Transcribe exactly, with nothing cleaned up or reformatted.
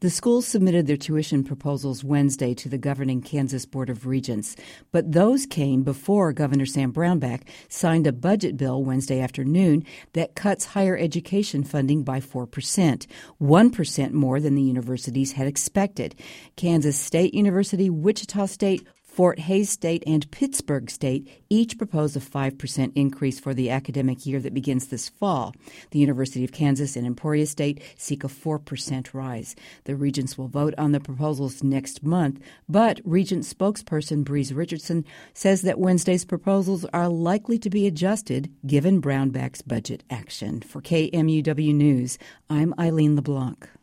The schools submitted their tuition proposals Wednesday to the governing Kansas Board of Regents, but those came before Governor Sam Brownback signed a budget bill Wednesday afternoon that cuts higher education funding by four percent, one percent more than the universities had expected. Kansas State University, Wichita State, Fort Hays State, and Pittsburgh State each propose a five percent increase for the academic year that begins this fall. The University of Kansas and Emporia State seek a four percent rise. The regents will vote on the proposals next month, but Regent spokesperson Breeze Richardson says that Wednesday's proposals are likely to be adjusted given Brownback's budget action. For K M U W News, I'm Eileen LeBlanc.